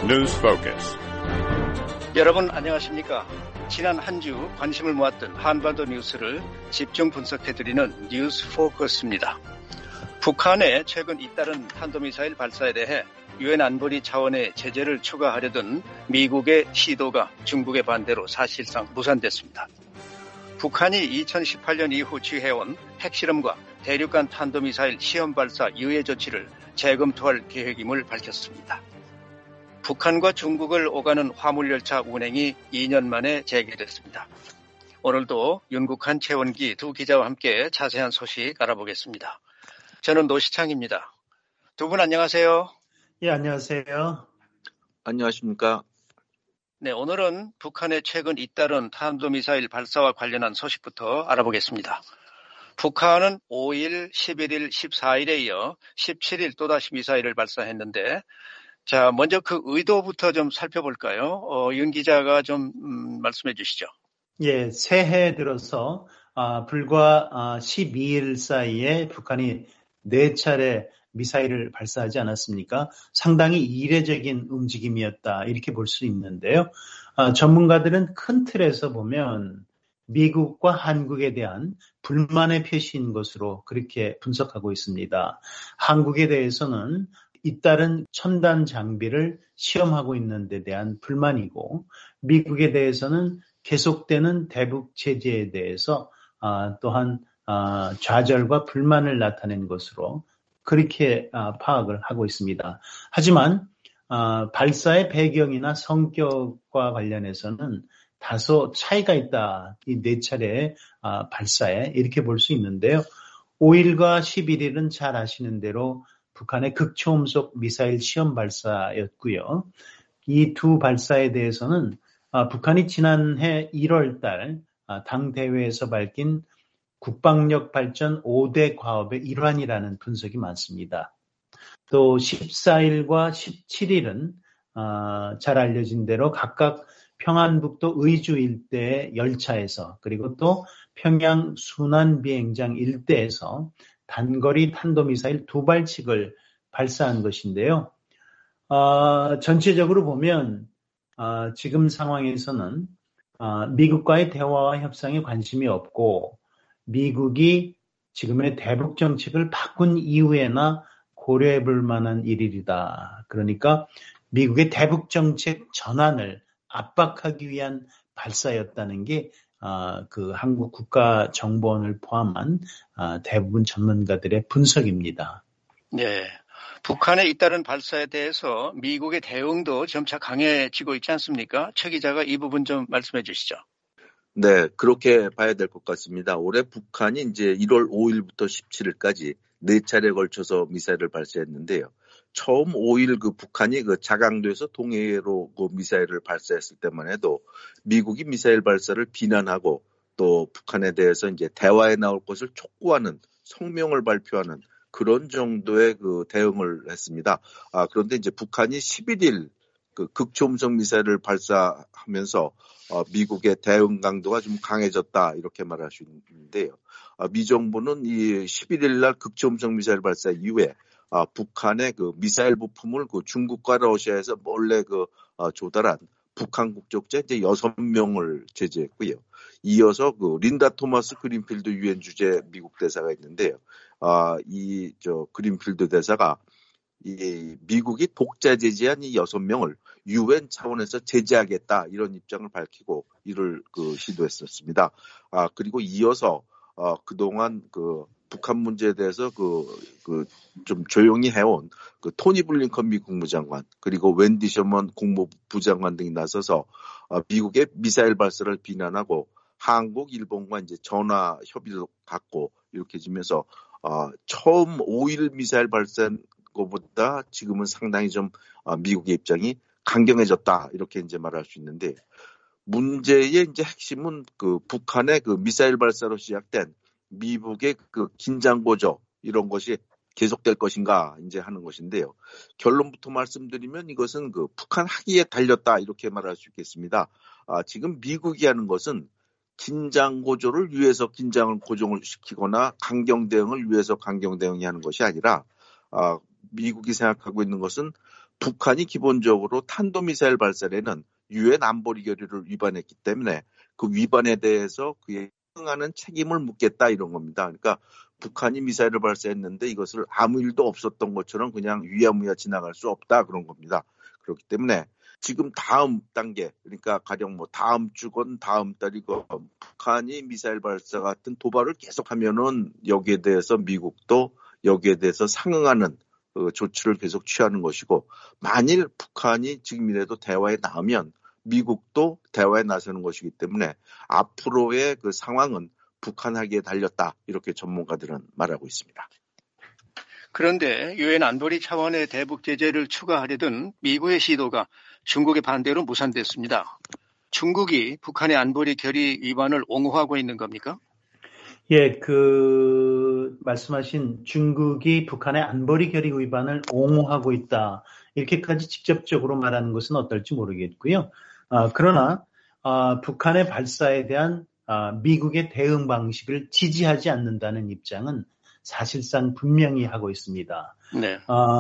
News Focus. 여러분 안녕하십니까? 지난 한 주 관심을 모았던 한반도 뉴스를 집중 분석해드리는 뉴스 포커스입니다. 북한의 최근 잇따른 탄도미사일 발사에 대해 유엔 안보리 차원의 제재를 추가하려던 미국의 시도가 중국의 반대로 사실상 무산됐습니다. 북한이 2018년 이후 취해온 핵실험과 대륙간 탄도미사일 시험 발사 유예 조치를 재검토할 계획임을 밝혔습니다. 북한과 중국을 오가는 화물열차 운행이 2년 만에 재개됐습니다. 오늘도 윤국한, 최원기 두 기자와 함께 자세한 소식 알아보겠습니다. 저는 노시창입니다. 두 분 안녕하세요. 예, 안녕하세요. 안녕하십니까. 네, 오늘은 북한의 최근 잇따른 탄도미사일 발사와 관련한 소식부터 알아보겠습니다. 북한은 5일, 11일, 14일에 이어 17일 또다시 미사일을 발사했는데, 자, 먼저 그 의도부터 좀 살펴볼까요? 윤 기자가 좀 말씀해 주시죠. 예, 새해 들어서 불과 12일 사이에 북한이 4차례 미사일을 발사하지 않았습니까? 상당히 이례적인 움직임이었다, 이렇게 볼 수 있는데요. 전문가들은 큰 틀에서 보면 미국과 한국에 대한 불만의 표시인 것으로 그렇게 분석하고 있습니다. 한국에 대해서는 잇따른 첨단 장비를 시험하고 있는 데 대한 불만이고, 미국에 대해서는 계속되는 대북 제재에 대해서 또한 좌절과 불만을 나타낸 것으로 그렇게 파악을 하고 있습니다. 하지만 발사의 배경이나 성격과 관련해서는 다소 차이가 있다. 이 4차례 발사에 이렇게 볼 수 있는데요. 5일과 11일은 잘 아시는 대로 북한의 극초음속 미사일 시험 발사였고요. 이 두 발사에 대해서는 북한이 지난해 1월 달 당대회에서 밝힌 국방력 발전 5대 과업의 일환이라는 분석이 많습니다. 또 14일과 17일은 잘 알려진 대로 각각 평안북도 의주 일대의 열차에서, 그리고 또 평양 순환비행장 일대에서 단거리 탄도미사일 2발씩을 발사한 것인데요. 전체적으로 보면 지금 상황에서는 미국과의 대화와 협상에 관심이 없고, 미국이 지금의 대북 정책을 바꾼 이후에나 고려해 볼 만한 일이다. 그러니까 미국의 대북 정책 전환을 압박하기 위한 발사였다는 게 그 한국 국가정보원을 포함한 대부분 전문가들의 분석입니다. 네, 북한의 잇따른 발사에 대해서 미국의 대응도 점차 강해지고 있지 않습니까? 최 기자가 이 부분 좀 말씀해 주시죠. 네, 그렇게 봐야 될 것 같습니다. 올해 북한이 이제 1월 5일부터 17일까지 4차례 걸쳐서 미사일을 발사했는데요. 처음 5일 북한이 자강도에서 동해로 미사일을 발사했을 때만 해도 미국이 미사일 발사를 비난하고 또 북한에 대해서 이제 대화에 나올 것을 촉구하는 성명을 발표하는 그런 정도의 대응을 했습니다. 그런데 이제 북한이 11일 극초음속 미사일을 발사하면서 미국의 대응 강도가 좀 강해졌다, 이렇게 말할 수 있는데요. 미 정부는 이 11일 날 극초음속 미사일 발사 이후에 북한의 미사일 부품을 중국과 러시아에서 몰래 조달한 북한 국적자 이제 6명을 제재했고요. 이어서 린다 토마스 그린필드 유엔 주재 미국 대사가 있는데요. 그린필드 대사가 이 미국이 독자 제재한 이 6명을 유엔 차원에서 제재하겠다, 이런 입장을 밝히고 이를 시도했었습니다. 그리고 이어서 그동안 북한 문제에 대해서 좀 조용히 해온 토니 블링컨 미 국무장관, 그리고 웬디 셔먼 국무부 장관 등이 나서서 미국의 미사일 발사를 비난하고 한국, 일본과 이제 전화 협의도 갖고 이렇게 지면서 처음 5일 미사일 발사한 것보다 지금은 상당히 좀 미국의 입장이 강경해졌다, 이렇게 이제 말할 수 있는데, 문제의 이제 핵심은 북한의 미사일 발사로 시작된 미국의 긴장 고조, 이런 것이 계속될 것인가 이제 하는 것인데요. 결론부터 말씀드리면 이것은 북한 학위에 달렸다, 이렇게 말할 수 있겠습니다. 지금 미국이 하는 것은 긴장 고조를 위해서 긴장을 고정을 시키거나 강경 대응을 위해서 강경 대응이 하는 것이 아니라 미국이 생각하고 있는 것은 북한이 기본적으로 탄도미사일 발사에는 유엔 안보리 결의를 위반했기 때문에 그 위반에 대해서 그에 응하는 책임을 묻겠다 이런 겁니다. 그러니까 북한이 미사일을 발사했는데 이것을 아무 일도 없었던 것처럼 그냥 위야무야 지나갈 수 없다 그런 겁니다. 그렇기 때문에 지금 다음 단계, 그러니까 가령 뭐 다음 주건 다음 달이건 북한이 미사일 발사 같은 도발을 계속하면은 여기에 대해서 미국도 여기에 대해서 상응하는 조치를 계속 취하는 것이고, 만일 북한이 지금이라도 대화에 나오면 미국도 대화에 나서는 것이기 때문에 앞으로의 그 상황은 북한하기에 달렸다, 이렇게 전문가들은 말하고 있습니다. 그런데 유엔 안보리 차원의 대북 제재를 추가하려던 미국의 시도가 중국의 반대로 무산됐습니다. 중국이 북한의 안보리 결의 위반을 옹호하고 있는 겁니까? 예, 말씀하신 중국이 북한의 안보리 결의 위반을 옹호하고 있다, 이렇게까지 직접적으로 말하는 것은 어떨지 모르겠고요. 그러나 북한의 발사에 대한 미국의 대응 방식을 지지하지 않는다는 입장은 사실상 분명히 하고 있습니다. 네.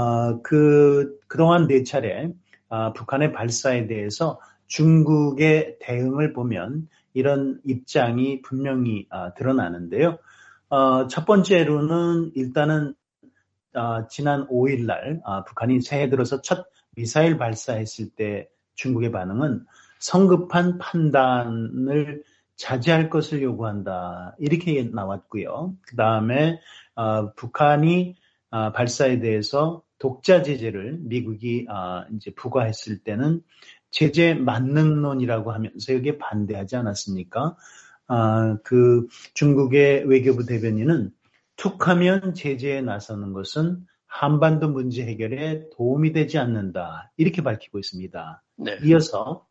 그동안 4차례 북한의 발사에 대해서 중국의 대응을 보면 이런 입장이 분명히 드러나는데요. 첫 번째로는 일단은 지난 5일 날 북한이 새해 들어서 첫 미사일 발사했을 때 중국의 반응은 성급한 판단을 자제할 것을 요구한다, 이렇게 나왔고요. 그 다음에 북한이 발사에 대해서 독자 제재를 미국이 이제 부과했을 때는 제재 만능론이라고 하면서 여기에 반대하지 않았습니까? 그 중국의 외교부 대변인은 툭하면 제재에 나서는 것은 한반도 문제 해결에 도움이 되지 않는다, 이렇게 밝히고 있습니다. 네. 이어서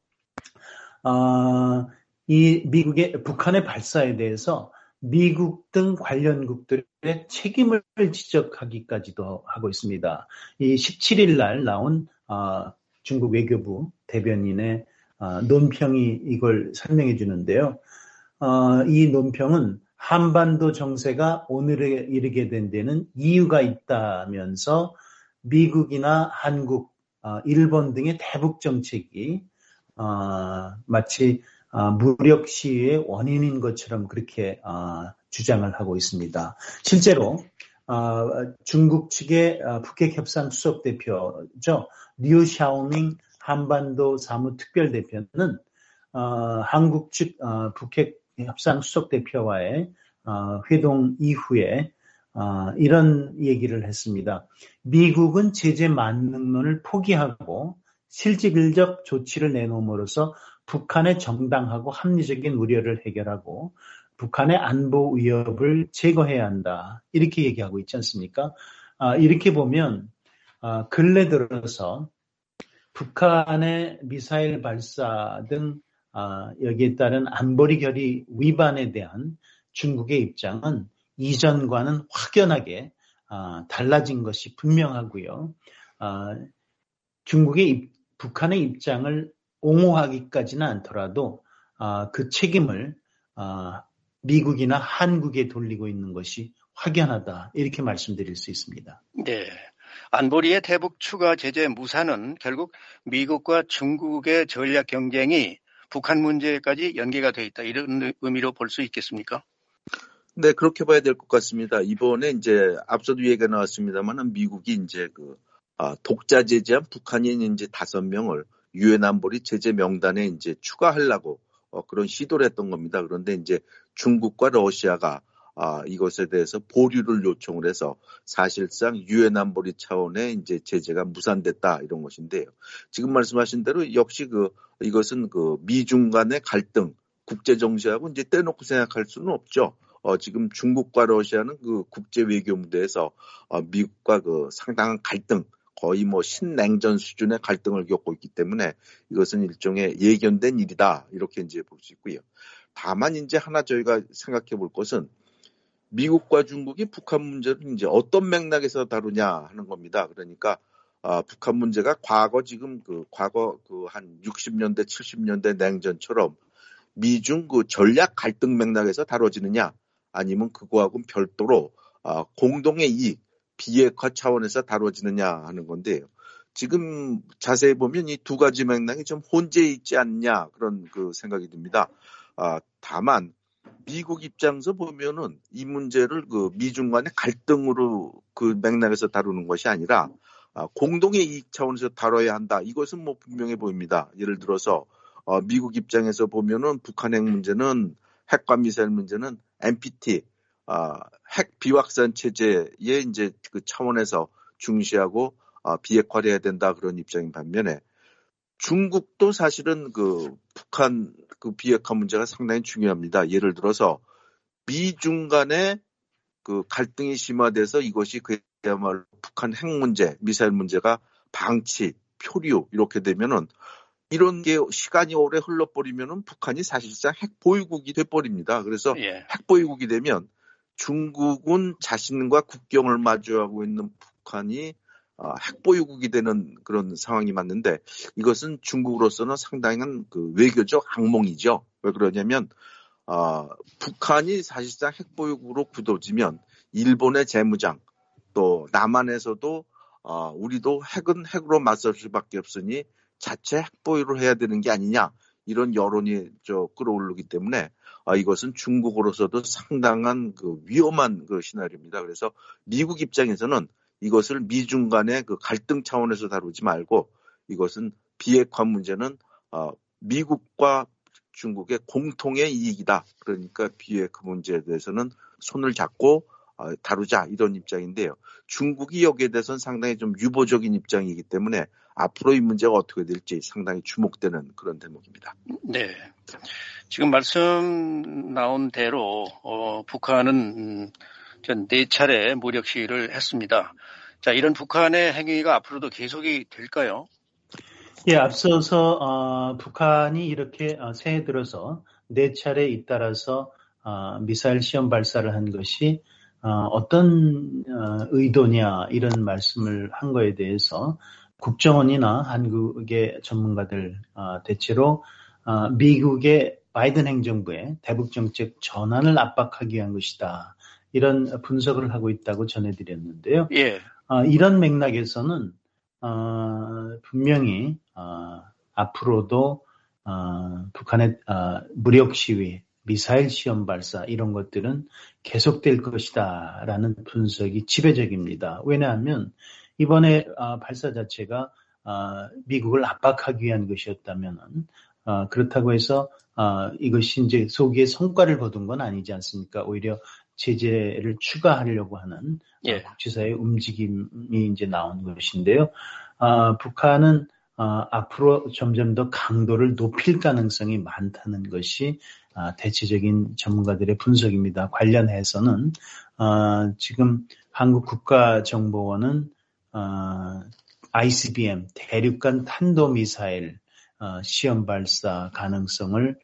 이 북한의 발사에 대해서 미국 등 관련국들의 책임을 지적하기까지도 하고 있습니다. 이 17일 날 나온 중국 외교부 대변인의 논평이 이걸 설명해 주는데요. 이 논평은 한반도 정세가 오늘에 이르게 된 데는 이유가 있다면서 미국이나 한국, 일본 등의 대북 정책이 마치 무력 시위의 원인인 것처럼 그렇게 주장을 하고 있습니다. 실제로 중국 측의 북핵 협상 수석 대표죠, 류 샤오밍 한반도 사무특별대표는 한국 측 북핵 협상 수석 대표와의 회동 이후에 이런 얘기를 했습니다. 미국은 제재 만능론을 포기하고 실질적 조치를 내놓음으로써 북한의 정당하고 합리적인 우려를 해결하고 북한의 안보 위협을 제거해야 한다, 이렇게 얘기하고 있지 않습니까? 이렇게 보면 근래 들어서 북한의 미사일 발사 등 여기에 따른 안보리 결의 위반에 대한 중국의 입장은 이전과는 확연하게 달라진 것이 분명하고요. 중국의 북한의 입장을 옹호하기까지는 않더라도 그 책임을 미국이나 한국에 돌리고 있는 것이 확연하다, 이렇게 말씀드릴 수 있습니다. 네. 안보리의 대북 추가 제재 무산은 결국 미국과 중국의 전략 경쟁이 북한 문제까지 연계가 돼 있다, 이런 의미로 볼 수 있겠습니까? 네, 그렇게 봐야 될 것 같습니다. 이번에 이제 앞서도 얘기가 나왔습니다만은 미국이 이제 독자 제재한 북한인 이제 5명을 유엔 안보리 제재 명단에 이제 추가하려고 그런 시도를 했던 겁니다. 그런데 이제 중국과 러시아가 이것에 대해서 보류를 요청을 해서 사실상 유엔 안보리 차원의 이제 제재가 무산됐다, 이런 것인데요. 지금 말씀하신 대로 역시 이것은 미중 간의 갈등, 국제 정세하고 이제 떼놓고 생각할 수는 없죠. 지금 중국과 러시아는 국제 외교 무대에서 미국과 상당한 갈등, 거의 신냉전 수준의 갈등을 겪고 있기 때문에 이것은 일종의 예견된 일이다, 이렇게 이제 볼 수 있고요. 다만 이제 하나 저희가 생각해 볼 것은 미국과 중국이 북한 문제를 이제 어떤 맥락에서 다루냐 하는 겁니다. 그러니까 북한 문제가 과거 한 60년대, 70년대 냉전처럼 미중 전략 갈등 맥락에서 다뤄지느냐, 아니면 그거하고는 별도로 공동의 이익, 비핵화 차원에서 다뤄지느냐 하는 건데요. 지금 자세히 보면 이 두 가지 맥락이 좀 혼재해 있지 않냐 그런 그 생각이 듭니다. 다만 미국 입장에서 보면은 이 문제를 그 미중 간의 갈등으로 그 맥락에서 다루는 것이 아니라 공동의 이익 차원에서 다뤄야 한다. 이것은 뭐 분명해 보입니다. 예를 들어서 미국 입장에서 보면은 북한 핵 문제는 핵과 미사일 문제는 NPT 핵 비확산 체제의 이제 그 차원에서 중시하고 비핵화해야 된다 그런 입장인 반면에 중국도 사실은 그 북한 그 비핵화 문제가 상당히 중요합니다. 예를 들어서 미중 간의 그 갈등이 심화돼서 이것이 그야말로 북한 핵 문제, 미사일 문제가 방치, 표류 이렇게 되면은 이런 게 시간이 오래 흘러버리면은 북한이 사실상 핵 보유국이 돼버립니다. 그래서 핵 보유국이 되면 중국은 자신과 국경을 마주하고 있는 북한이 핵 보유국이 되는 그런 상황이 맞는데 이것은 중국으로서는 상당한 그 외교적 악몽이죠. 왜 그러냐면 북한이 사실상 핵 보유국으로 굳어지면 일본의 재무장 또 남한에서도 우리도 핵은 핵으로 맞설 수밖에 없으니 자체 핵 보유를 해야 되는 게 아니냐 이런 여론이 끌어오르기 때문에 이것은 중국으로서도 상당한 그 위험한 그 시나리오입니다. 그래서 미국 입장에서는 이것을 미중 간의 그 갈등 차원에서 다루지 말고 이것은 비핵화 문제는 미국과 중국의 공통의 이익이다. 그러니까 비핵화 문제에 대해서는 손을 잡고 다루자 이런 입장인데요. 중국이 여기에 대해서는 상당히 좀 유보적인 입장이기 때문에 앞으로 이 문제가 어떻게 될지 상당히 주목되는 그런 대목입니다. 네. 지금 말씀 나온 대로 북한은 전 4차례 무력 시위를 했습니다. 자, 이런 북한의 행위가 앞으로도 계속이 될까요? 예, 앞서서 북한이 이렇게 새해 들어서 4차례 잇따라서 미사일 시험 발사를 한 것이 어떤 의도냐 이런 말씀을 한 거에 대해서 국정원이나 한국의 전문가들 대체로 미국의 바이든 행정부의 대북 정책 전환을 압박하기 위한 것이다. 이런 분석을 하고 있다고 전해드렸는데요. 예. 이런 맥락에서는 분명히 앞으로도 북한의 무력 시위, 미사일 시험 발사 이런 것들은 계속될 것이다라는 분석이 지배적입니다. 왜냐하면 이번에 발사 자체가 미국을 압박하기 위한 것이었다면은 그렇다고 해서 이것이 이제 소기의 성과를 거둔 건 아니지 않습니까? 오히려 제재를 추가하려고 하는 국제사회의 움직임이 이제 나온 것인데요. 북한은 앞으로 점점 더 강도를 높일 가능성이 많다는 것이 대체적인 전문가들의 분석입니다. 관련해서는 지금 한국 국가정보원은 ICBM 대륙간 탄도미사일 시험 발사 가능성을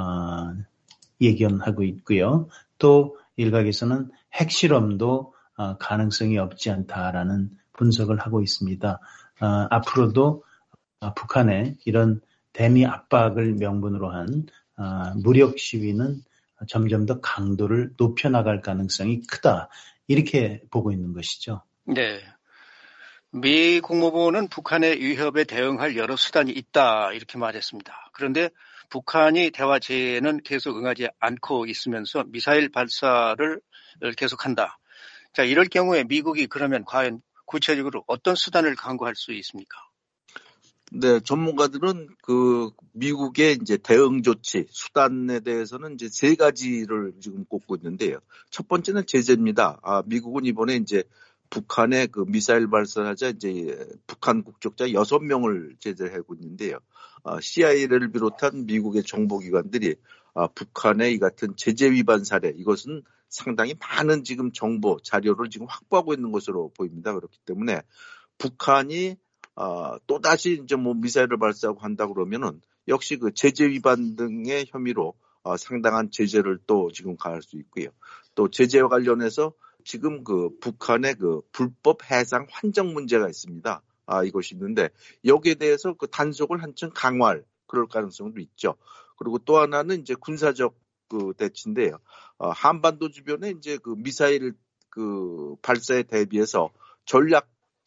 예견하고 있고요. 또 일각에서는 핵실험도 가능성이 없지 않다라는 분석을 하고 있습니다. 앞으로도 북한의 이런 대미 압박을 명분으로 한 무력 시위는 점점 더 강도를 높여나갈 가능성이 크다. 이렇게 보고 있는 것이죠. 네. 미 국무부는 북한의 위협에 대응할 여러 수단이 있다 이렇게 말했습니다. 그런데 북한이 대화 제의에는 계속 응하지 않고 있으면서 미사일 발사를 계속한다. 자, 이럴 경우에 미국이 그러면 과연 구체적으로 어떤 수단을 강구할 수 있습니까? 네, 전문가들은 그 미국의 이제 대응 조치 수단에 대해서는 이제 3가지를 지금 꼽고 있는데요. 첫 번째는 제재입니다. 미국은 이번에 이제 북한의 그 미사일 발사하자 이제 북한 국적자 6명을 제재하고 있는데요. CIA를 비롯한 미국의 정보기관들이 북한의 이 같은 제재 위반 사례 이것은 상당히 많은 지금 정보 자료를 지금 확보하고 있는 것으로 보입니다. 그렇기 때문에 북한이 또다시 이제 뭐 미사일을 발사하고 한다 그러면은 역시 그 제재 위반 등의 혐의로 상당한 제재를 또 지금 가할 수 있고요. 또 제재와 관련해서 지금 그 북한의 그 불법 해상 환적 문제가 있습니다. 이것이 있는데 여기에 대해서 그 단속을 한층 강화할 그럴 가능성도 있죠. 그리고 또 하나는 이제 군사적 그 대치인데요. 한반도 주변에 이제 그 미사일 그 발사에 대비해서 전략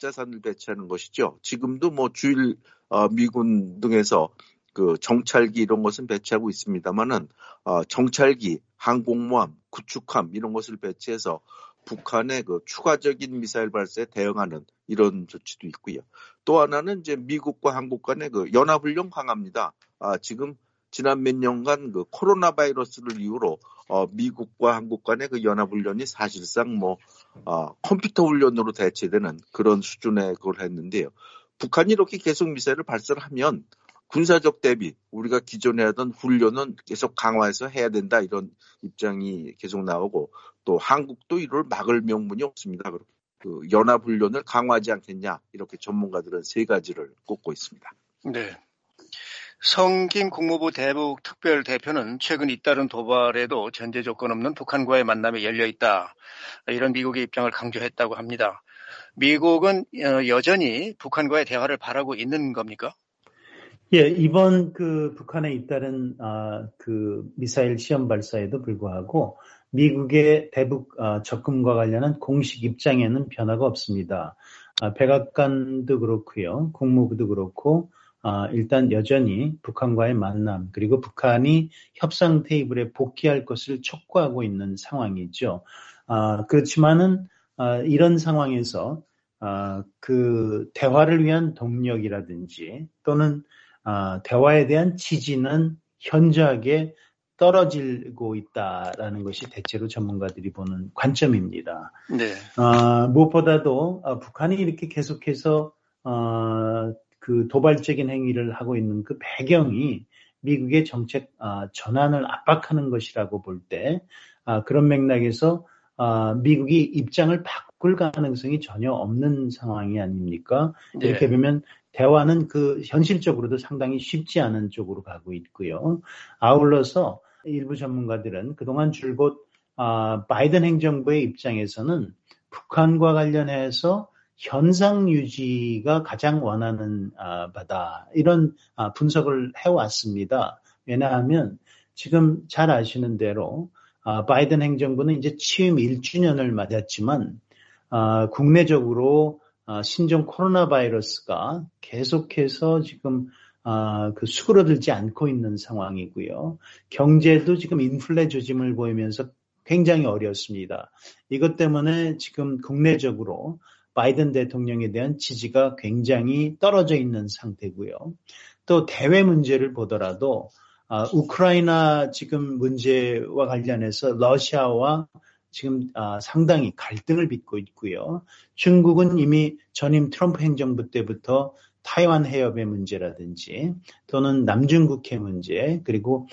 자산을 배치하는 것이죠. 지금도 뭐 주일 미군 등에서 그 정찰기 이런 것은 배치하고 있습니다만은 정찰기, 항공모함, 구축함 이런 것을 배치해서 북한의 그 추가적인 미사일 발사에 대응하는 이런 조치도 있고요. 또 하나는 이제 미국과 한국 간의 그 연합훈련 강화입니다. 지금 지난 몇 년간 그 코로나 바이러스를 이유로 미국과 한국 간의 그 연합훈련이 사실상 컴퓨터 훈련으로 대체되는 그런 수준의 그걸 했는데요. 북한이 이렇게 계속 미사일을 발사를 하면 군사적 대비, 우리가 기존에 하던 훈련은 계속 강화해서 해야 된다 이런 입장이 계속 나오고 또 한국도 이를 막을 명분이 없습니다. 그 연합훈련을 강화하지 않겠냐 이렇게 전문가들은 세 가지를 꼽고 있습니다. 네. 성김 국무부 대북 특별대표는 최근 잇따른 도발에도 전제 조건 없는 북한과의 만남이 열려 있다. 이런 미국의 입장을 강조했다고 합니다. 미국은 여전히 북한과의 대화를 바라고 있는 겁니까? 예, 이번 그 북한에 잇따른 그 미사일 시험 발사에도 불구하고 미국의 대북 접근과 관련한 공식 입장에는 변화가 없습니다. 백악관도 그렇고요, 국무부도 그렇고 일단 여전히 북한과의 만남 그리고 북한이 협상 테이블에 복귀할 것을 촉구하고 있는 상황이죠. 그렇지만은 이런 상황에서 그 대화를 위한 동력이라든지 또는 대화에 대한 지지는 현저하게 떨어지고 있다라는 것이 대체로 전문가들이 보는 관점입니다. 네. 무엇보다도 북한이 이렇게 계속해서 그 도발적인 행위를 하고 있는 그 배경이 미국의 정책 전환을 압박하는 것이라고 볼 때 그런 맥락에서 미국이 입장을 바꿀 가능성이 전혀 없는 상황이 아닙니까? 네. 이렇게 보면 대화는 그 현실적으로도 상당히 쉽지 않은 쪽으로 가고 있고요. 아울러서 일부 전문가들은 그동안 줄곧 바이든 행정부의 입장에서는 북한과 관련해서 현상 유지가 가장 원하는 바다 이런 분석을 해왔습니다. 왜냐하면 지금 잘 아시는 대로 바이든 행정부는 이제 취임 1주년을 맞았지만 국내적으로 신종 코로나 바이러스가 계속해서 지금 그 수그러들지 않고 있는 상황이고요. 경제도 지금 인플레 조짐을 보이면서 굉장히 어렵습니다. 이것 때문에 지금 국내적으로 바이든 대통령에 대한 지지가 굉장히 떨어져 있는 상태고요. 또 대외 문제를 보더라도 우크라이나 지금 문제와 관련해서 러시아와 지금 상당히 갈등을 빚고 있고요. 중국은 이미 전임 트럼프 행정부 때부터 타이완 해협의 문제라든지 또는 남중국해 문제 그리고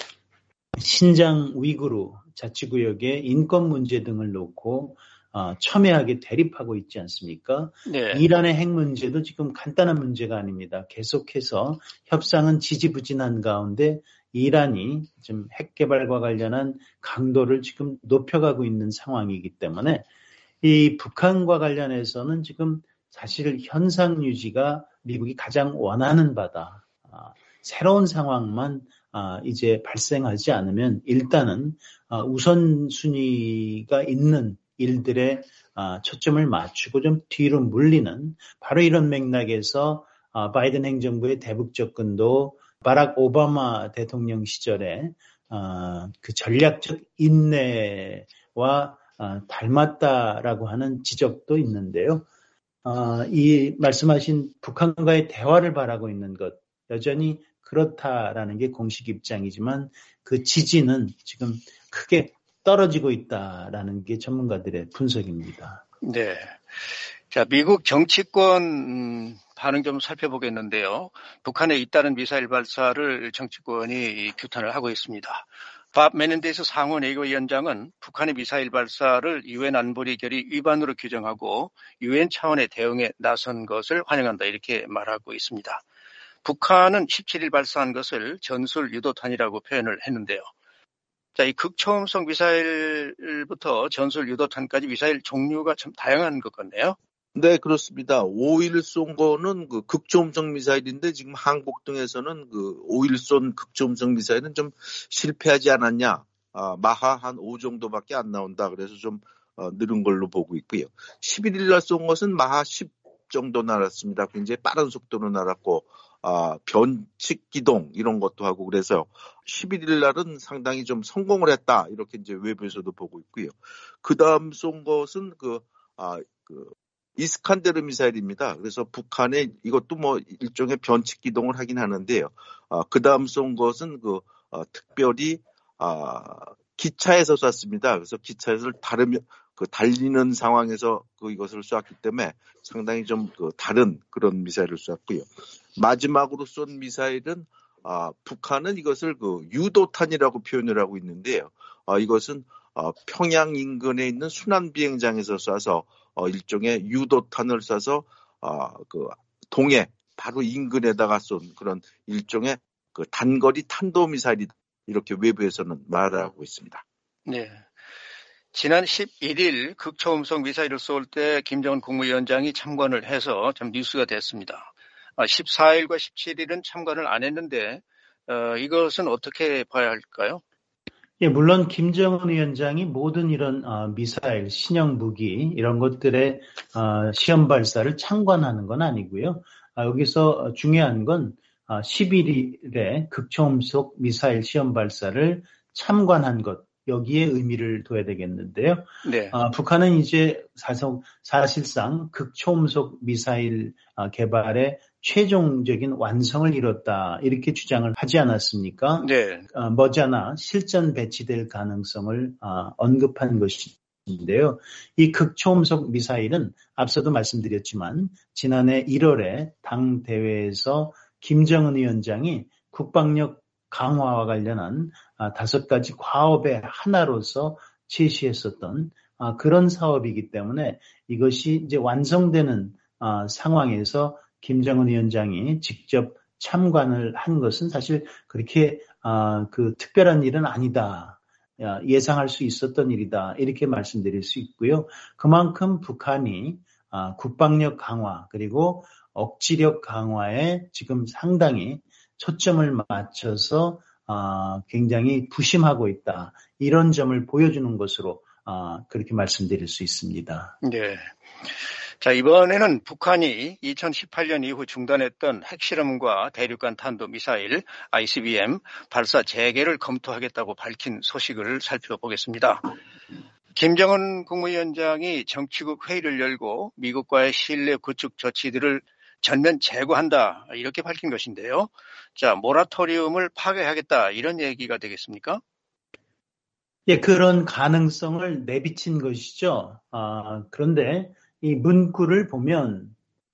신장 위구르 자치구역의 인권 문제 등을 놓고 첨예하게 대립하고 있지 않습니까? 네. 이란의 핵 문제도 지금 간단한 문제가 아닙니다. 계속해서 협상은 지지부진한 가운데 이란이 지금 핵 개발과 관련한 강도를 지금 높여가고 있는 상황이기 때문에 이 북한과 관련해서는 지금 사실 현상 유지가 미국이 가장 원하는 바다. 새로운 상황만 이제 발생하지 않으면 일단은 우선순위가 있는 일들에 초점을 맞추고 좀 뒤로 물리는 바로 이런 맥락에서 바이든 행정부의 대북 접근도 바락 오바마 대통령 시절에 그 전략적 인내와 닮았다라고 하는 지적도 있는데요. 이 말씀하신 북한과의 대화를 바라고 있는 것 여전히 그렇다라는 게 공식 입장이지만 그 지지는 지금 크게 떨어지고 있다라는 게 전문가들의 분석입니다. 네. 자, 미국 정치권 반응 좀 살펴보겠는데요. 북한에 잇따른 미사일 발사를 정치권이 규탄을 하고 있습니다. 밥 메넨데스 상원 외교위원장은 북한의 미사일 발사를 유엔 안보리 결의 위반으로 규정하고 유엔 차원의 대응에 나선 것을 환영한다 이렇게 말하고 있습니다. 북한은 17일 발사한 것을 전술 유도탄이라고 표현을 했는데요. 자, 이 극초음속 미사일부터 전술 유도탄까지 미사일 종류가 참 다양한 것 같네요. 네, 그렇습니다. 5일 쏜 거는 그 극초음속 미사일인데 지금 한국 등에서는 그 5일 쏜 극초음속 미사일은 좀 실패하지 않았냐. 마하 한 5 정도밖에 안 나온다. 그래서 좀 느린 걸로 보고 있고요. 11일 날 쏜 것은 마하 10 정도 날았습니다. 굉장히 빠른 속도로 날았고 변칙 기동 이런 것도 하고 그래서 11일 날은 상당히 좀 성공을 했다 이렇게 이제 외부에서도 보고 있고요. 그 다음 쏜 것은 이스칸데르 미사일입니다. 그래서 북한의 이것도 뭐 일종의 변칙 기동을 하긴 하는데요. 그 다음 쏜 것은 특별히 기차에서 쐈습니다. 그래서 기차에서 달리는 상황에서 이것을 쐈기 때문에 상당히 좀 다른 그런 미사일을 쐈고요. 마지막으로 쏜 미사일은 북한은 이것을 유도탄이라고 표현을 하고 있는데요. 이것은 평양 인근에 있는 순환 비행장에서 쏴서 일종의 유도탄을 쏴서 동해 바로 인근에다가 쏜 그런 일종의 단거리 탄도 미사일이다. 이렇게 외부에서는 말하고 있습니다. 네. 지난 11일 극초음속 미사일을 쏠 때 김정은 국무위원장이 참관을 해서 좀 뉴스가 됐습니다. 14일과 17일은 참관을 안 했는데 이것은 어떻게 봐야 할까요? 예, 물론 김정은 위원장이 모든 이런 미사일, 신형 무기 이런 것들의 시험 발사를 참관하는 건 아니고요. 여기서 중요한 건 11일에 극초음속 미사일 시험 발사를 참관한 것, 여기에 의미를 둬야 되겠는데요. 네. 북한은 이제 사실상 극초음속 미사일 개발의 최종적인 완성을 이뤘다 이렇게 주장을 하지 않았습니까? 네. 머지않아 실전 배치될 가능성을 언급한 것인데요. 이 극초음속 미사일은 앞서도 말씀드렸지만 지난해 1월에 당 대회에서 김정은 위원장이 국방력 강화와 관련한 5가지 과업의 하나로서 제시했었던 그런 사업이기 때문에 이것이 이제 완성되는 상황에서 김정은 위원장이 직접 참관을 한 것은 사실 그렇게 특별한 일은 아니다. 예상할 수 있었던 일이다. 이렇게 말씀드릴 수 있고요. 그만큼 북한이 국방력 강화 그리고 억지력 강화에 지금 상당히 초점을 맞춰서 굉장히 부심하고 있다. 이런 점을 보여주는 것으로 그렇게 말씀드릴 수 있습니다. 네. 자, 이번에는 북한이 2018년 이후 중단했던 핵실험과 대륙간 탄도 미사일 ICBM 발사 재개를 검토하겠다고 밝힌 소식을 살펴보겠습니다. 김정은 국무위원장이 정치국 회의를 열고 미국과의 신뢰 구축 조치들을 전면 제거한다 이렇게 밝힌 것인데요. 자, 모라토리움을 파괴하겠다 이런 얘기가 되겠습니까? 예, 그런 가능성을 내비친 것이죠. 그런데 이 문구를 보면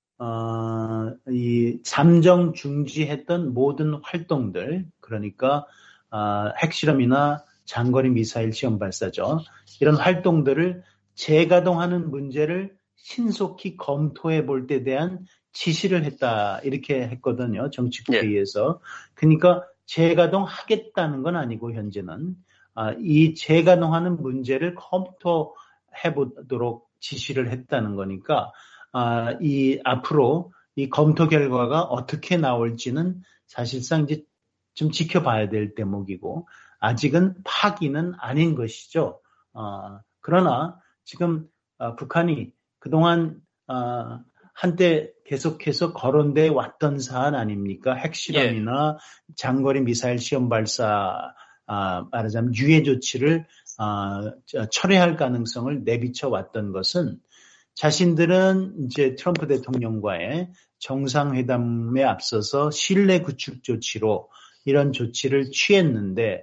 이 잠정 중지했던 모든 활동들, 그러니까 핵실험이나 장거리 미사일 시험 발사죠. 이런 활동들을 재가동하는 문제를 신속히 검토해 볼 때 대한 지시를 했다 이렇게 했거든요. 정치국회의에서. 그러니까 재가동하겠다는 건 아니고 현재는 이 재가동하는 문제를 검토해 보도록 지시를 했다는 거니까 이 앞으로 이 검토 결과가 어떻게 나올지는 사실상 이제 좀 지켜봐야 될 대목이고 아직은 파기는 아닌 것이죠. 그러나 지금 북한이 그동안 한때 계속해서 거론돼 왔던 사안 아닙니까? 핵실험이나 장거리 미사일 시험 발사 말하자면 유예 조치를 철회할 가능성을 내비쳐 왔던 것은 자신들은 이제 트럼프 대통령과의 정상회담에 앞서서 신뢰 구축 조치로 이런 조치를 취했는데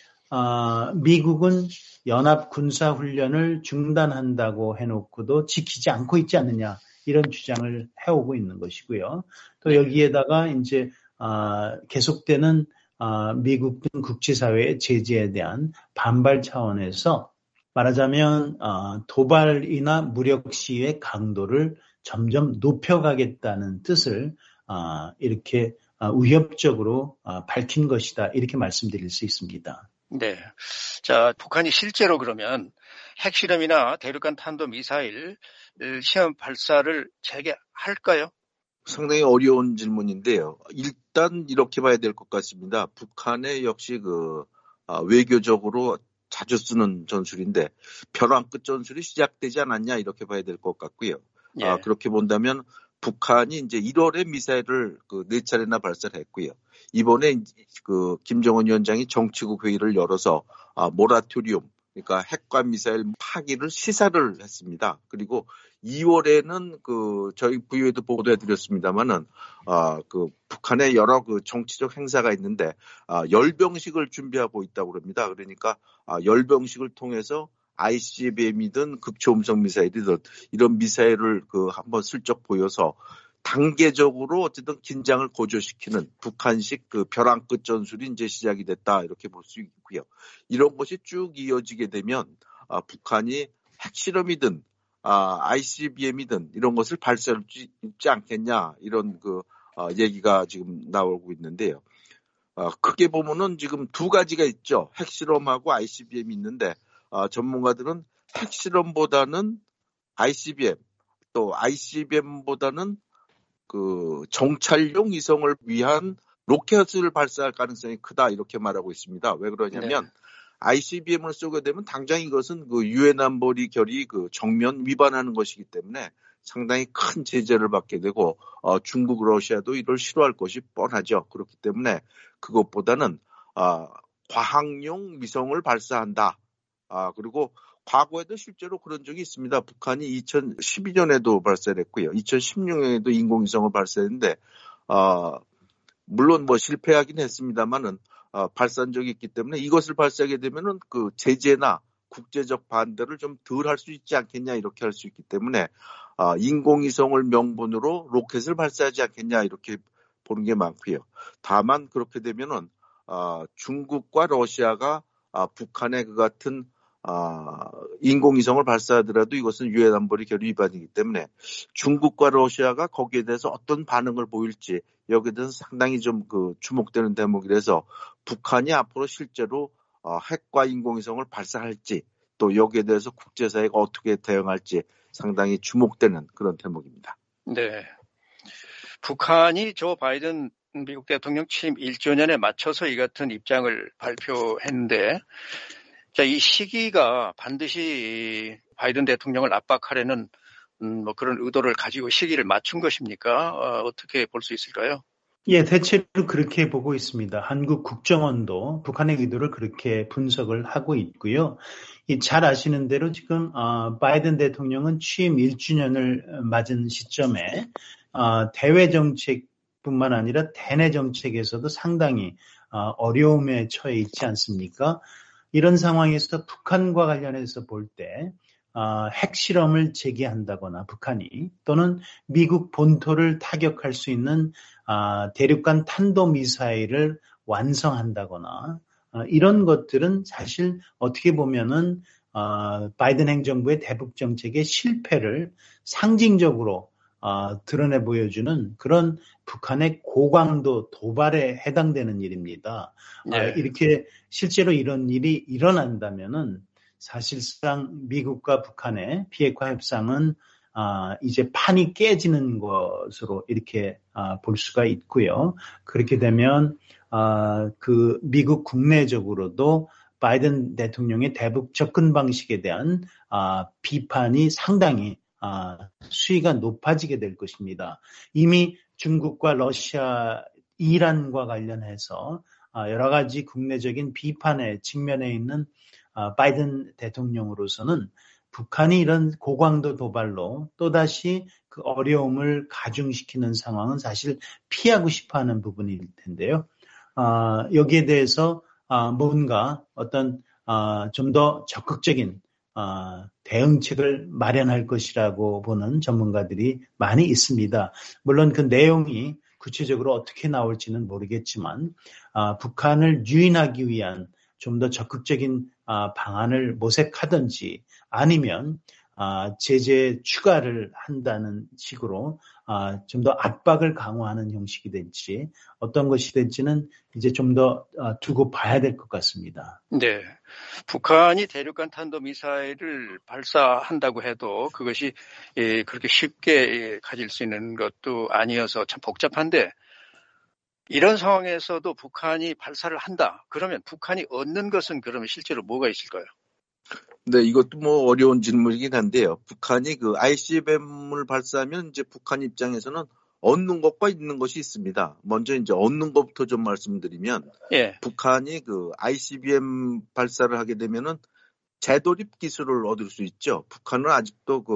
미국은 연합 군사 훈련을 중단한다고 해놓고도 지키지 않고 있지 않느냐 이런 주장을 해오고 있는 것이고요. 또 여기에다가 이제 계속되는 미국 등 국제사회의 제재에 대한 반발 차원에서 말하자면 도발이나 무력 시위의 강도를 점점 높여가겠다는 뜻을 이렇게 위협적으로 밝힌 것이다. 이렇게 말씀드릴 수 있습니다. 네. 자, 북한이 실제로 그러면 핵실험이나 대륙간 탄도 미사일 시험 발사를 재개할까요? 상당히 어려운 질문인데요. 일단 이렇게 봐야 될 것 같습니다. 북한의 역시 외교적으로 자주 쓰는 전술인데 벼랑 끝 전술이 시작되지 않았냐 이렇게 봐야 될 것 같고요. 그렇게 본다면 북한이 이제 1월에 미사일을 그 4차례나 발사를 했고요. 이번에 그 김정은 위원장이 정치국 회의를 열어서 모라토리움, 그러니까 핵과 미사일 파기를 시사를 했습니다. 그리고 2월에는 그 저희 부유에도 보도해드렸습니다만은 그 북한의 여러 그 정치적 행사가 있는데 열병식을 준비하고 있다고 그럽니다. 그러니까 열병식을 통해서 ICBM이든 극초음속 미사일이든 이런 미사일을 그 한번 슬쩍 보여서 단계적으로 어쨌든 긴장을 고조시키는 북한식 그 벼랑 끝 전술이 이제 시작이 됐다 이렇게 볼 수 있고요. 이런 것이 쭉 이어지게 되면 북한이 핵실험이든 ICBM이든 이런 것을 발사할 수 있지 않겠냐 이런 그 얘기가 지금 나오고 있는데요. 크게 보면은 지금 두 가지가 있죠. 핵실험하고 ICBM이 있는데 전문가들은 핵실험보다는 ICBM 또 ICBM보다는 그 정찰용 위성을 위한 로켓을 발사할 가능성이 크다 이렇게 말하고 있습니다. 왜 그러냐면 ICBM을 쏘게 되면 당장 이것은 그 유엔 안보리 결의 그 정면 위반하는 것이기 때문에 상당히 큰 제재를 받게 되고 중국, 러시아도 이를 싫어할 것이 뻔하죠. 그렇기 때문에 그것보다는 과학용 위성을 발사한다. 그리고 과거에도 실제로 그런 적이 있습니다. 북한이 2012년에도 발사를 했고요. 2016년에도 인공위성을 발사했는데 물론 뭐 실패하긴 했습니다만은 발사한 적이 있기 때문에 이것을 발사하게 되면은 그 제재나 국제적 반대를 좀 덜 할 수 있지 않겠냐 이렇게 할 수 있기 때문에 인공위성을 명분으로 로켓을 발사하지 않겠냐 이렇게 보는 게 많고요. 다만 그렇게 되면은 중국과 러시아가 북한의 그 같은 인공위성을 발사하더라도 이것은 유엔 안보리 결의 위반이기 때문에 중국과 러시아가 거기에 대해서 어떤 반응을 보일지 여기에 대해서 상당히 좀 그 주목되는 대목이라서 북한이 앞으로 실제로 핵과 인공위성을 발사할지 또 여기에 대해서 국제사회가 어떻게 대응할지 상당히 주목되는 그런 대목입니다. 네. 북한이 조 바이든 미국 대통령 취임 1주년에 맞춰서 이 같은 입장을 발표했는데 자, 이 시기가 반드시 바이든 대통령을 압박하려는 뭐 그런 의도를 가지고 시기를 맞춘 것입니까? 어떻게 볼 수 있을까요? 예, 대체로 그렇게 보고 있습니다. 한국 국정원도 북한의 의도를 그렇게 분석을 하고 있고요. 잘 아시는 대로 지금 바이든 대통령은 취임 1주년을 맞은 시점에 대외 정책뿐만 아니라 대내 정책에서도 상당히 어려움에 처해 있지 않습니까? 이런 상황에서 북한과 관련해서 볼 때 핵실험을 재개한다거나 북한이 또는 미국 본토를 타격할 수 있는 대륙간 탄도미사일을 완성한다거나 이런 것들은 사실 어떻게 보면은 바이든 행정부의 대북 정책의 실패를 상징적으로 드러내 보여주는 그런 북한의 고강도 도발에 해당되는 일입니다. 네. 이렇게 실제로 이런 일이 일어난다면은 사실상 미국과 북한의 비핵화 협상은 이제 판이 깨지는 것으로 이렇게 볼 수가 있고요. 그렇게 되면 그 미국 국내적으로도 바이든 대통령의 대북 접근 방식에 대한 비판이 상당히 수위가 높아지게 될 것입니다. 이미 중국과 러시아, 이란과 관련해서 여러 가지 국내적인 비판에 직면해 있는 바이든 대통령으로서는 북한이 이런 고강도 도발로 또다시 그 어려움을 가중시키는 상황은 사실 피하고 싶어하는 부분일 텐데요. 여기에 대해서 뭔가 어떤 좀 더 적극적인 대응책을 마련할 것이라고 보는 전문가들이 많이 있습니다. 물론 그 내용이 구체적으로 어떻게 나올지는 모르겠지만 북한을 유인하기 위한 좀 더 적극적인 방안을 모색하든지 아니면 제재 추가를 한다는 식으로 좀 더 압박을 강화하는 형식이 될지 어떤 것이 될지는 이제 좀 더 두고 봐야 될 것 같습니다. 네. 북한이 대륙간 탄도미사일을 발사한다고 해도 그것이 그렇게 쉽게 가질 수 있는 것도 아니어서 참 복잡한데 이런 상황에서도 북한이 발사를 한다. 그러면 북한이 얻는 것은 그러면 실제로 뭐가 있을까요? 네, 이것도 뭐 어려운 질문이긴 한데요. 북한이 그 ICBM을 발사하면 이제 북한 입장에서는 얻는 것과 있는 것이 있습니다. 먼저 이제 얻는 것부터 좀 말씀드리면, 예. 북한이 그 ICBM 발사를 하게 되면은 재도립 기술을 얻을 수 있죠. 북한은 아직도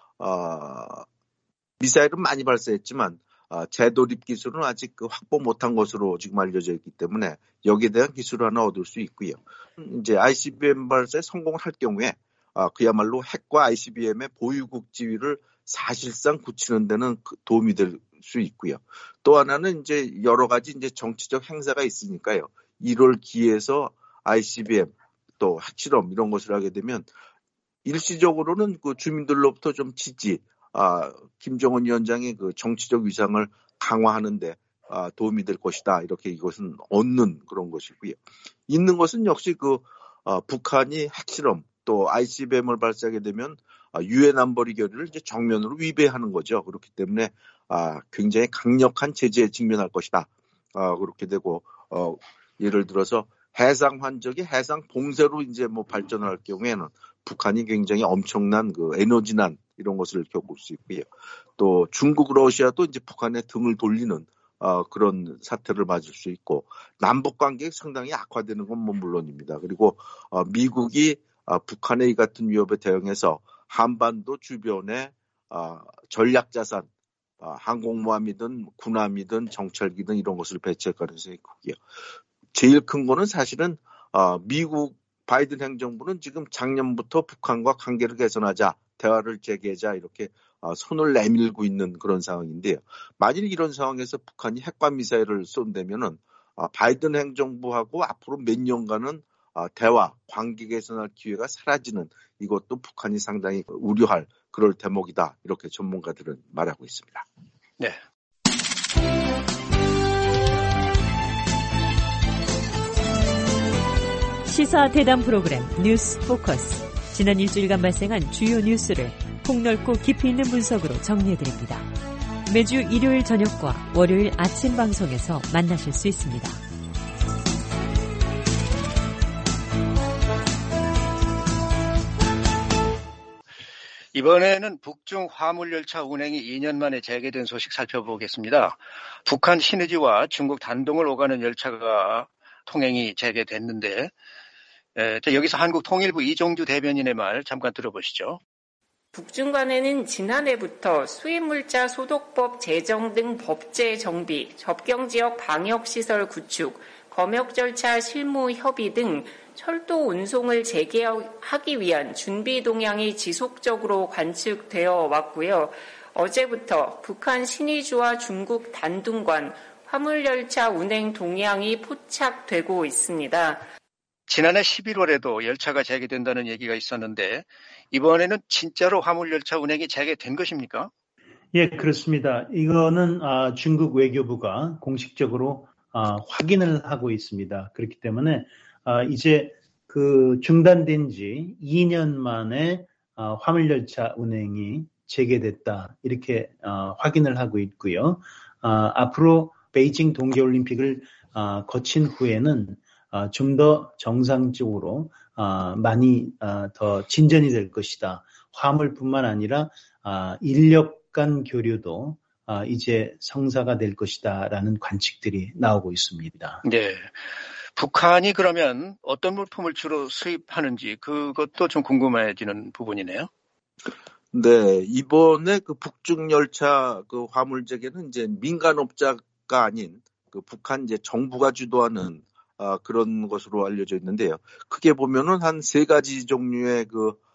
미사일은 많이 발사했지만, 재도립 기술은 아직 확보 못한 것으로 지금 알려져 있기 때문에 여기에 대한 기술을 하나 얻을 수 있고요. 이제 ICBM 발사에 성공할 경우에 그야말로 핵과 ICBM의 보유국 지위를 사실상 굳히는 데는 도움이 될 수 있고요. 또 하나는 이제 여러 가지 이제 정치적 행사가 있으니까요. 이를 기해서 ICBM 또 핵실험 이런 것을 하게 되면 일시적으로는 그 주민들로부터 좀 지지, 김정은 위원장의 그 정치적 위상을 강화하는데 도움이 될 것이다. 이렇게 이것은 얻는 그런 것이고요. 있는 것은 역시 북한이 핵실험 또 ICBM을 발사하게 되면 유엔 안보리 결의를 이제 정면으로 위배하는 거죠. 그렇기 때문에 굉장히 강력한 제재에 직면할 것이다. 그렇게 되고 예를 들어서 해상 환적이 해상 봉쇄로 이제 뭐 발전할 경우에는 북한이 굉장히 엄청난 그 에너지난 이런 것을 겪을 수 있고요. 또 중국, 러시아도 이제 북한에 등을 돌리는 그런 사태를 맞을 수 있고 남북 관계가 상당히 악화되는 건 뭐 물론입니다. 그리고 미국이 북한의 이 같은 위협에 대응해서 한반도 주변에 전략자산, 항공모함이든 군함이든 정찰기든 이런 것을 배치할 가능성이 크고요. 제일 큰 거는 사실은 미국 바이든 행정부는 지금 작년부터 북한과 관계를 개선하자, 대화를 재개하자 이렇게 손을 내밀고 있는 그런 상황인데요. 만일 이런 상황에서 북한이 핵과 미사일을 쏜다면은 바이든 행정부하고 앞으로 몇 년간은 대화, 관계 개선할 기회가 사라지는 이것도 북한이 상당히 우려할 그럴 대목이다. 이렇게 전문가들은 말하고 있습니다. 네. 시사 대담 프로그램 뉴스 포커스. 지난 일주일간 발생한 주요 뉴스를 폭넓고 깊이 있는 분석으로 정리해드립니다. 매주 일요일 저녁과 월요일 아침 방송에서 만나실 수 있습니다. 이번에는 북중 화물열차 운행이 2년 만에 재개된 소식 살펴보겠습니다. 북한 신의지와 중국 단동을 오가는 열차가 통행이 재개됐는데 여기서 한국통일부 이종주 대변인의 말 잠깐 들어보시죠. 북중 간에는 지난해부터 수입물자 소독법 제정 등 법제 정비, 접경지역 방역시설 구축, 검역 절차 실무 협의 등 철도 운송을 재개하기 위한 준비 동향이 지속적으로 관측되어 왔고요. 어제부터 북한 신의주와 중국 단둥간 화물열차 운행 동향이 포착되고 있습니다. 지난해 11월에도 열차가 재개된다는 얘기가 있었는데 이번에는 진짜로 화물열차 운행이 재개된 것입니까? 예, 그렇습니다. 이거는 중국 외교부가 공식적으로 확인을 하고 있습니다. 그렇기 때문에 이제 그 중단된 지 2년 만에 화물열차 운행이 재개됐다. 이렇게 확인을 하고 있고요. 앞으로 베이징 동계올림픽을 거친 후에는 좀 더 정상적으로 많이 더 진전이 될 것이다. 화물뿐만 아니라 인력 간 교류도 이제 성사가 될 것이다라는 관측들이 나오고 있습니다. 네. 북한이 그러면 어떤 물품을 주로 수입하는지 그것도 좀 궁금해지는 부분이네요. 네, 이번에 그 북중 열차 그 화물 재개는 이제 민간업자가 아닌 그 북한 이제 정부가 주도하는 그런 것으로 알려져 있는데요. 크게 보면은 한 3가지 종류의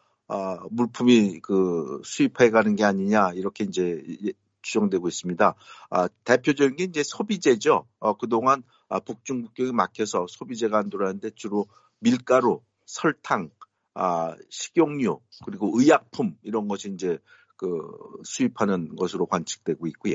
물품이 수입해 가는 게 아니냐 이렇게 이제 추정되고 있습니다. 대표적인 게 이제 소비재죠. 그동안 북중 국경이 막혀서 소비재가 안 들어왔는데 주로 밀가루, 설탕, 식용유 그리고 의약품 이런 것이 이제 수입하는 것으로 관측되고 있고요.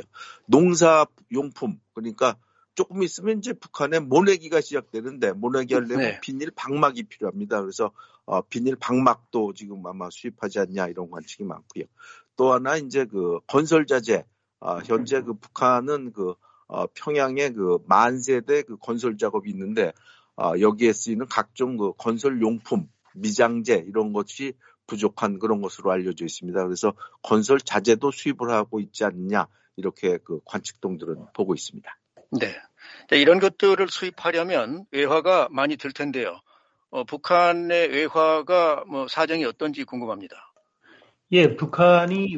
농사용품 그러니까 조금 있으면 이제 북한에 모내기가 시작되는데 모내기 하려면 네. 비닐 방막이 필요합니다. 그래서 비닐 방막도 지금 아마 수입하지 않냐 이런 관측이 많고요. 또 하나 이제 건설자재 현재 북한은 평양에 만세대 건설 작업이 있는데 여기에 쓰이는 각종 건설 용품 미장제 이런 것이 부족한 그런 것으로 알려져 있습니다. 그래서 건설 자재도 수입을 하고 있지 않느냐 이렇게 그 관측동들은 보고 있습니다. 네. 이런 것들을 수입하려면 외화가 많이 들 텐데요. 북한의 외화가 사정이 어떤지 궁금합니다. 예, 북한이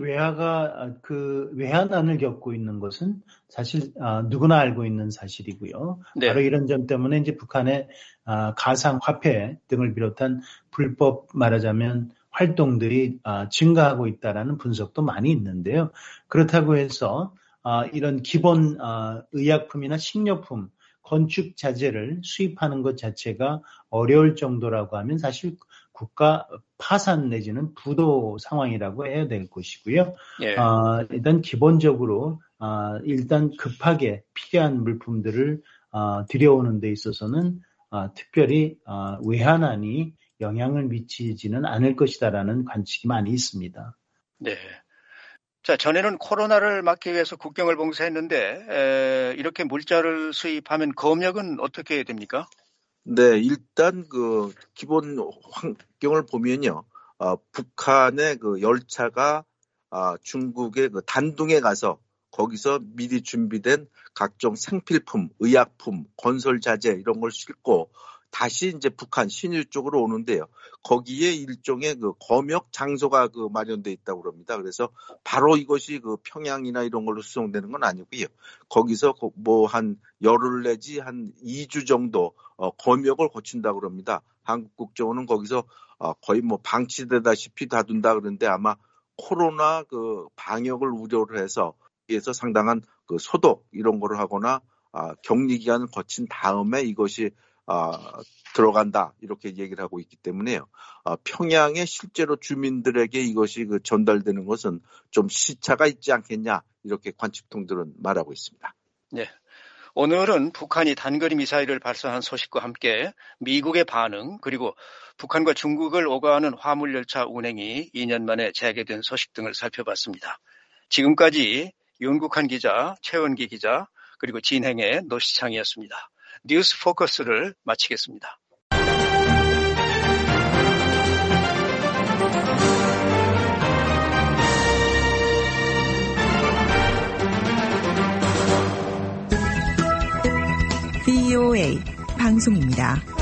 외환난을 겪고 있는 것은 사실 누구나 알고 있는 사실이고요. 네. 바로 이런 점 때문에 이제 북한의 가상화폐 등을 비롯한 불법 말하자면 활동들이 증가하고 있다라는 분석도 많이 있는데요. 그렇다고 해서 이런 기본 의약품이나 식료품, 건축 자재를 수입하는 것 자체가 어려울 정도라고 하면 사실 국가 파산 내지는 부도 상황이라고 해야 될 것이고요. 예. 일단 기본적으로 일단 급하게 필요한 물품들을 들여오는 데 있어서는 특별히 외환난이 영향을 미치지는 않을 것이다라는 관측이 많이 있습니다. 네. 자, 전에는 코로나를 막기 위해서 국경을 봉쇄했는데 이렇게 물자를 수입하면 검역은 어떻게 됩니까? 네, 일단 그 기본 환경을 보면요, 북한의 그 열차가 중국의 그 단둥에 가서 거기서 미리 준비된 각종 생필품, 의약품, 건설 자재 이런 걸 싣고 다시 이제 북한 신유 쪽으로 오는데요. 거기에 일종의 그 검역 장소가 그 마련돼 있다고 그럽니다. 그래서 바로 이것이 그 평양이나 이런 걸로 수송되는 건 아니고요. 거기서 뭐 한 열흘 내지 한 2주 정도 검역을 거친다고 그럽니다. 한국 국정원은 거기서 거의 뭐 방치되다시피 다둔다 그러는데 아마 코로나 그 방역을 우려를 해서 여기에서 상당한 그 소독 이런 거를 하거나 격리 기간을 거친 다음에 이것이 들어간다 이렇게 얘기를 하고 있기 때문에요. 평양의 실제로 주민들에게 이것이 그 전달되는 것은 좀 시차가 있지 않겠냐 이렇게 관측통들은 말하고 있습니다. 네. 오늘은 북한이 단거리 미사일을 발사한 소식과 함께 미국의 반응 그리고 북한과 중국을 오가는 화물열차 운행이 2년 만에 재개된 소식 등을 살펴봤습니다. 지금까지 윤국한 기자, 최원기 기자 그리고 진행의 노시창이었습니다. 뉴스 포커스를 마치겠습니다. VOA 방송입니다.